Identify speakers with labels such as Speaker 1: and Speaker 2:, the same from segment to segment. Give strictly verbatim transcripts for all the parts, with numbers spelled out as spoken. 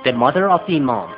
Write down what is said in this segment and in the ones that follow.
Speaker 1: the mother of the Imam.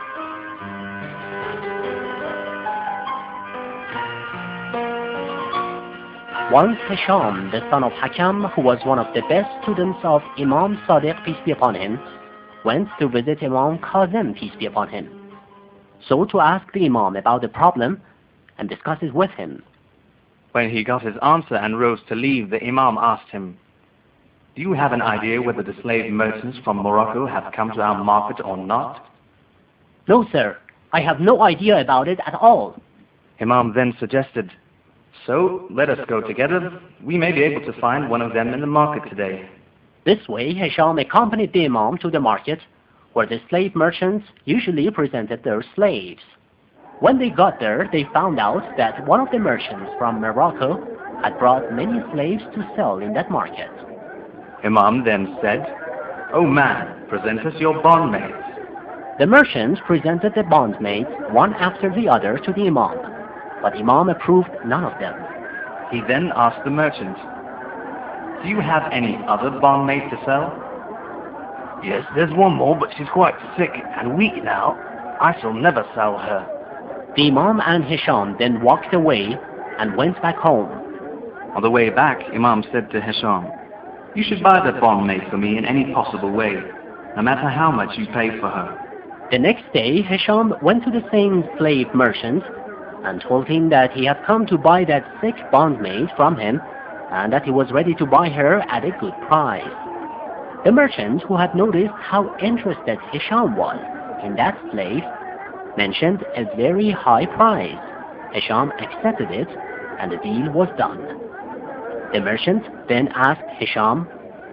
Speaker 1: Once Hisham, the son of Hakam, who was one of the best students of Imam Sadiq, peace be upon him, went to visit Imam Kazim, peace be upon him, so to ask the Imam about the problem and discuss it with him.
Speaker 2: When he got his answer and rose to leave, the Imam asked him, "Do you have an idea whether the slave merchants from Morocco have come to our market or not?"
Speaker 1: "No, sir, I have no idea about it at all."
Speaker 2: Imam then suggested, "So let us go together. We may be able to find one of them in the market today."
Speaker 1: This way, Hisham accompanied the Imam to the market, where the slave merchants usually presented their slaves. When they got there, they found out that one of the merchants from Morocco had brought many slaves to sell in that market.
Speaker 2: Imam then said, "O man, present us your bondmaids."
Speaker 1: The merchants presented the bondmaids one after the other to the Imam, but Imam approved none of them.
Speaker 2: He then asked the merchant, "Do you have any other bondmaid to sell?"
Speaker 3: "Yes, there's one more, but she's quite sick and weak now. I shall never sell her."
Speaker 1: The Imam and Hisham then walked away and went back home.
Speaker 2: On the way back, Imam said to Hisham, "You should buy the bondmaid for me in any possible way, no matter how much you pay for her."
Speaker 1: The next day, Hisham went to the same slave merchant and told him that he had come to buy that sick bondmaid from him and that he was ready to buy her at a good price. The merchant, who had noticed how interested Hisham was in that slave, mentioned a very high price. Hisham accepted it, and the deal was done. The merchant then asked Hisham,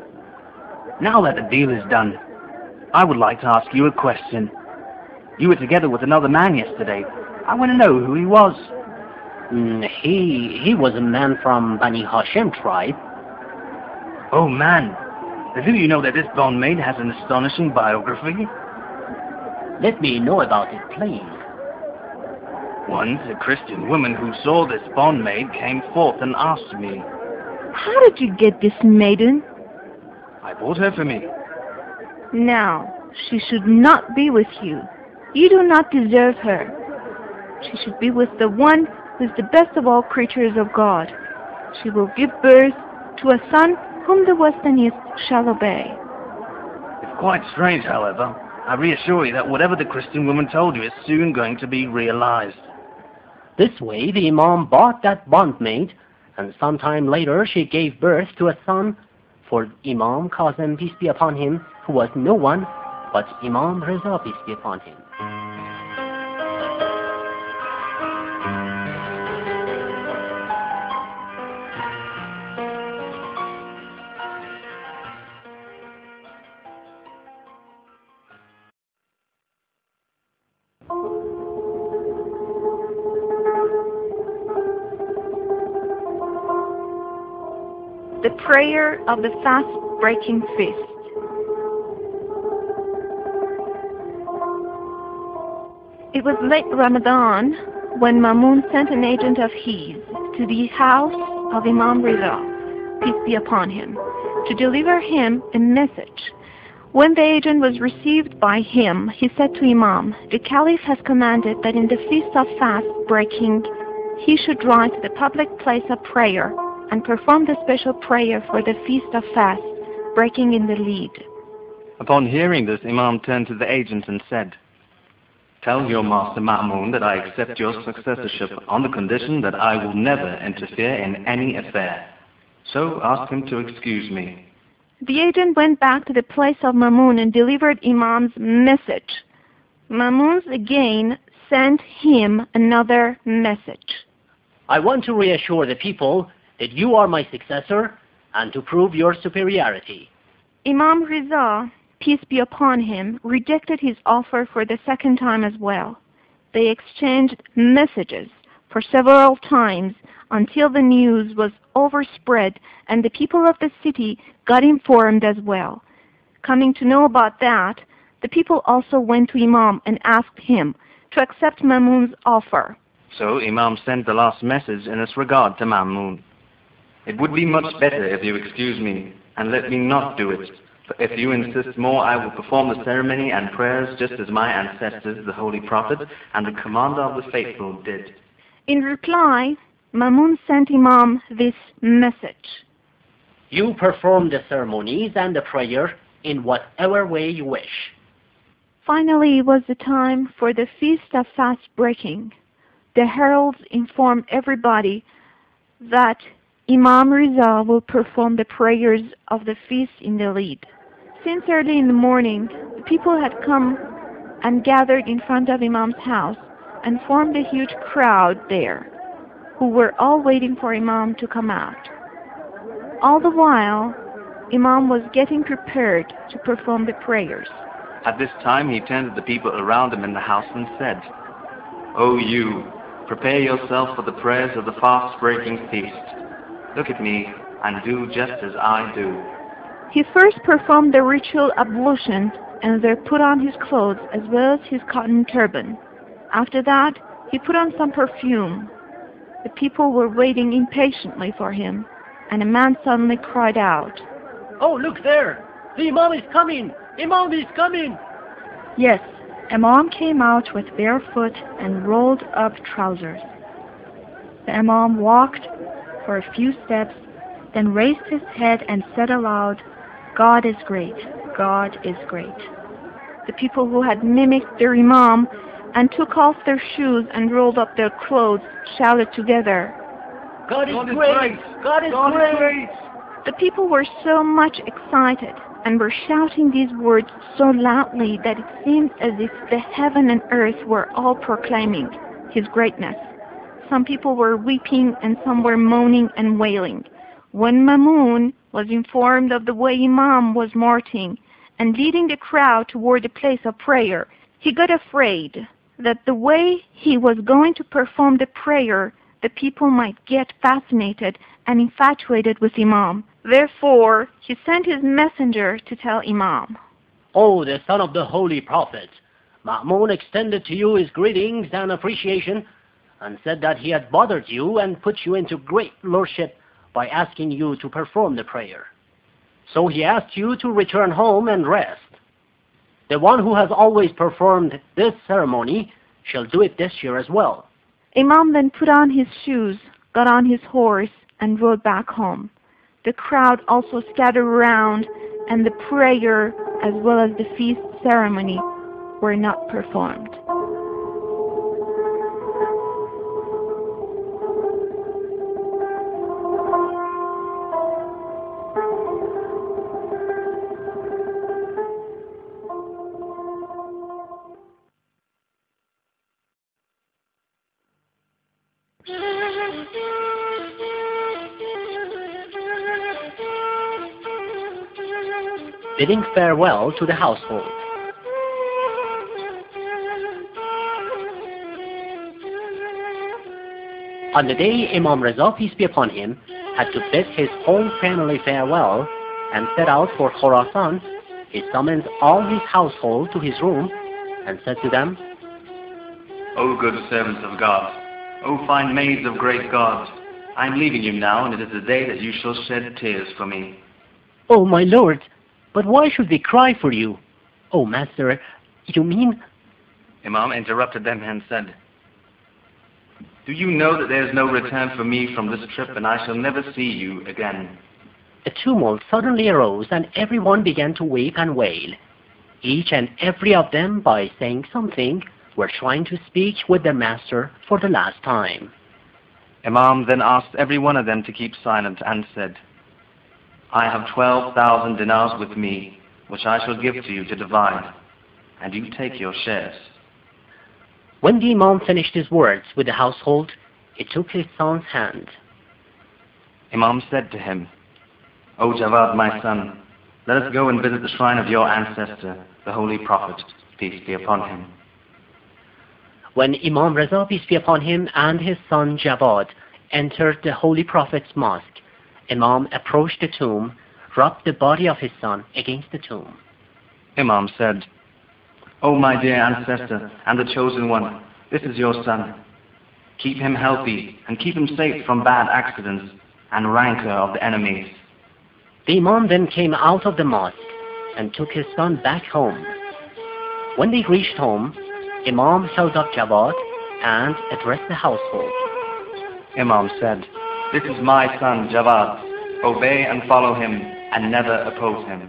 Speaker 3: "Now that the deal is done, I would like to ask you a question. You were together with another man yesterday. I want to know who he was."
Speaker 1: Mm, he, he was a man from Bani Hashim tribe.
Speaker 3: "Oh man, do you know that this bondmaid has an astonishing biography?"
Speaker 1: "Let me know about it, please."
Speaker 3: "Once a Christian woman who saw this bondmaid came forth and asked me,
Speaker 4: 'How did you get this maiden?'
Speaker 3: I bought her for me."
Speaker 4: "Now, she should not be with you. You do not deserve her. She should be with the one who is the best of all creatures of God. She will give birth to a son whom the Westerners shall obey."
Speaker 3: "It's quite strange, however. I reassure you that whatever the Christian woman told you is soon going to be realized."
Speaker 1: This way, the Imam bought that bondmaid, and sometime later she gave birth to a son for Imam Kazim, peace be upon him, who was no one but Imam Riza, peace be upon him.
Speaker 4: The prayer of the fast-breaking feast. It was late Ramadan when Mamun sent an agent of his to the house of Imam Riza, peace be upon him, to deliver him a message. When the agent was received by him, he said to Imam, "The Caliph has commanded that in the feast of fast-breaking he should ride to the public place of prayer and perform the special prayer for the feast of fast, breaking in the lead."
Speaker 2: Upon hearing this, Imam turned to the agent and said, "Tell your master Ma'mun that I accept your successorship on the condition that I will never interfere in any affair. So ask him to excuse me."
Speaker 4: The agent went back to the place of Ma'mun and delivered Imam's message. Ma'mun again sent him another message.
Speaker 1: "I want to reassure the people that you are my successor and to prove your superiority."
Speaker 4: Imam Riza, peace be upon him, rejected his offer for the second time as well. They exchanged messages for several times until the news was overspread and the people of the city got informed as well. Coming to know about that, the people also went to Imam and asked him to accept Ma'mun's offer.
Speaker 2: So Imam sent the last message in this regard to Ma'mun. "It would be much better if you excuse me and let me not do it, If you insist more, I will perform the ceremony and prayers just as my ancestors, the Holy Prophet, and the Commander of the Faithful did.
Speaker 4: In reply, Mamun sent Imam this message.
Speaker 1: You perform the ceremonies and the prayer in whatever way you wish.
Speaker 4: Finally, it was the time for the feast of fast breaking. The heralds informed everybody that Imam Riza will perform the prayers of the feast in the lead. Since early in the morning, the people had come and gathered in front of Imam's house and formed a huge crowd there, who were all waiting for Imam to come out. All the while, Imam was getting prepared to perform the prayers.
Speaker 2: At this time he turned to the people around him in the house and said, O you, prepare yourself for the prayers of the fast-breaking feast. Look at me and do just as I do.
Speaker 4: He first performed the ritual ablution and then put on his clothes as well as his cotton turban. After that, he put on some perfume. The people were waiting impatiently for him, and a man suddenly cried out,
Speaker 1: Oh, look there! The Imam is coming! Imam is coming!
Speaker 5: Yes, Imam came out with barefoot and rolled up trousers. The Imam walked for a few steps, then raised his head and said aloud, God is great, God is great.
Speaker 4: The people who had mimicked their Imam and took off their shoes and rolled up their clothes shouted together,
Speaker 1: God is
Speaker 2: God is
Speaker 1: great!
Speaker 2: great!
Speaker 1: God is
Speaker 2: God is
Speaker 1: great!
Speaker 2: great!
Speaker 4: The people were so much excited and were shouting these words so loudly that it seemed as if the heaven and earth were all proclaiming his greatness. Some people were weeping and some were moaning and wailing. When Mamun was informed of the way Imam was marching and leading the crowd toward the place of prayer, he got afraid that the way he was going to perform the prayer, the people might get fascinated and infatuated with Imam. Therefore, he sent his messenger to tell Imam,
Speaker 1: O the son of the Holy Prophet, Ma'mun extended to you his greetings and appreciation and said that he had bothered you and put you into great lordship by asking you to perform the prayer. So he asked you to return home and rest. The one who has always performed this ceremony shall do it this year as well.
Speaker 4: Imam then put on his shoes, got on his horse, and rode back home. The crowd also scattered around, and the prayer as well as the feast ceremony were not performed.
Speaker 1: Bidding farewell to the household. On the day Imam Riza, peace be upon him, had to bid his whole family farewell and set out for Khorasan, he summoned all his household to his room and said to them,
Speaker 2: O good servants of God, O fine maids of great God, I am leaving you now, and it is the day that you shall shed tears for me.
Speaker 1: Oh, my lord, but why should we cry for you? Oh, master, you mean...
Speaker 2: Imam interrupted them and said, Do you know that there is no return for me from this trip, and I shall never see you again?
Speaker 1: A tumult suddenly arose, and everyone began to weep and wail. Each and every of them, by saying something, were trying to speak with their master for the last time.
Speaker 2: Imam then asked every one of them to keep silent and said, I have twelve thousand dinars with me, which I shall give to you to divide, and you take your shares.
Speaker 1: When the Imam finished his words with the household, he took his son's hand.
Speaker 2: Imam said to him, O Jawad, my son, let us go and visit the shrine of your ancestor, the Holy Prophet, peace be upon him.
Speaker 1: When Imam Riza, peace be upon him, and his son Jawad entered the Holy Prophet's mosque, Imam approached the tomb, rubbed the body of his son against the tomb.
Speaker 2: Imam said, O my dear ancestor and the chosen one, this is your son. Keep him healthy and keep him safe from bad accidents and rancor of the enemies.
Speaker 1: The Imam then came out of the mosque, and took his son back home. When they reached home, Imam held up Jawad and addressed the household.
Speaker 2: Imam said, "This is my son Jawad. Obey and follow him and never oppose him."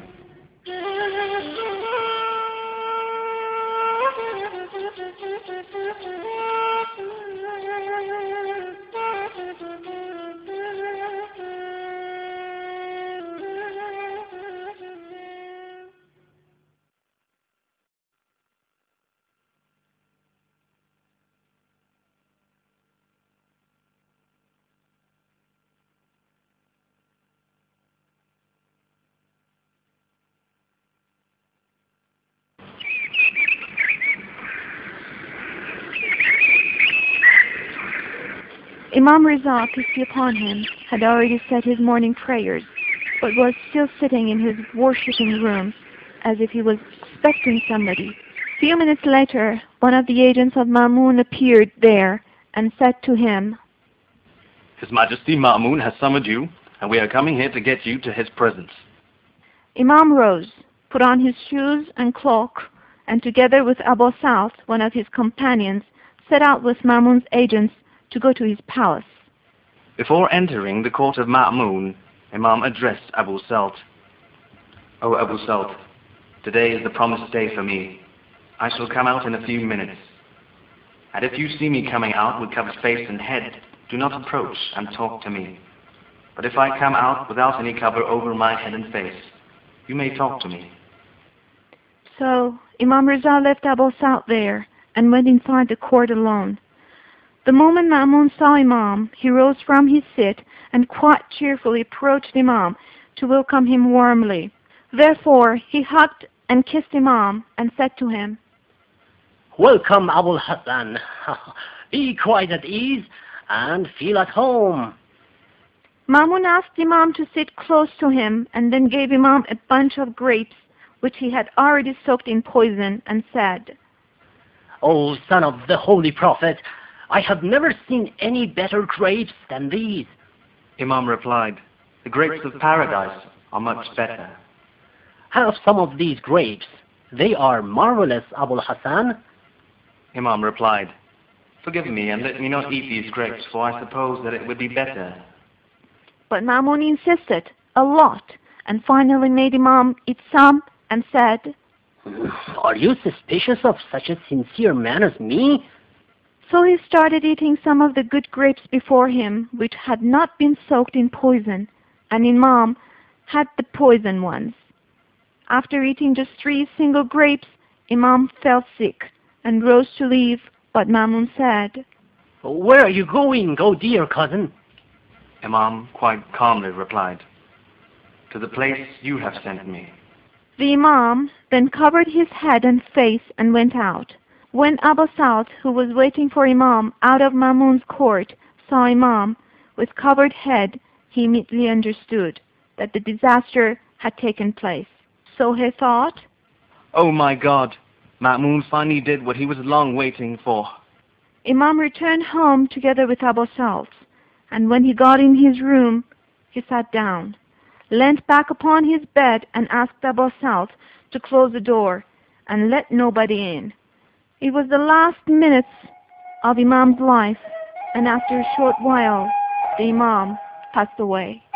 Speaker 4: Imam Riza, peace be upon him, had already said his morning prayers, but was still sitting in his worshipping room, as if he was expecting somebody. A few minutes later, one of the agents of Mamun appeared there and said to him,
Speaker 2: "His Majesty Ma'mun has summoned you, and we are coming here to get you to his presence."
Speaker 4: Imam rose, put on his shoes and cloak, and together with Abu Salt, one of his companions, set out with Mamun's agents to go to his palace.
Speaker 2: Before entering the court of Ma'mun, Imam addressed Abu Salt. "O Abu Salt, today is the promised day for me. I shall come out in a few minutes. And if you see me coming out with covered face and head, do not approach and talk to me. But if I come out without any cover over my head and face, you may talk to me."
Speaker 4: So Imam Riza left Abu Salt there and went inside the court alone. The moment Ma'mun saw Imam, he rose from his seat and quite cheerfully approached Imam to welcome him warmly. Therefore he hugged and kissed Imam and said to him,
Speaker 1: "Welcome, Abul Hassan. Be quite at ease and feel at home."
Speaker 4: Ma'mun asked Imam to sit close to him and then gave Imam a bunch of grapes which he had already soaked in poison and said,
Speaker 1: "O son of the Holy Prophet, I have never seen any better grapes than these."
Speaker 2: Imam replied, "The grapes of paradise are much better."
Speaker 1: "Have some of these grapes. They are marvelous, Abul Hassan."
Speaker 2: Imam replied, "Forgive me and let me not eat these grapes, for I suppose that it would be better."
Speaker 4: But Ma'mun insisted a lot and finally made Imam eat some and said,
Speaker 1: "Are you suspicious of such a sincere man as me?"
Speaker 4: So he started eating some of the good grapes before him, which had not been soaked in poison, and Imam had the poison ones. After eating just three single grapes, Imam fell sick and rose to leave, but Ma'mun said,
Speaker 1: "Where are you going, oh dear cousin?"
Speaker 2: Imam quite calmly replied, "To the place you have sent me."
Speaker 4: The Imam then covered his head and face and went out. When Abu Salt, who was waiting for Imam out of Ma'mun's court, saw Imam with covered head, he immediately understood that the disaster had taken place. So he thought,
Speaker 2: "Oh my God, Ma'mun finally did what he was long waiting for."
Speaker 4: Imam returned home together with Abu Salt, and when he got in his room, he sat down, leant back upon his bed and asked Abu Salt to close the door and let nobody in. It was the last minutes of Imam's life, and after a short while, the Imam passed away.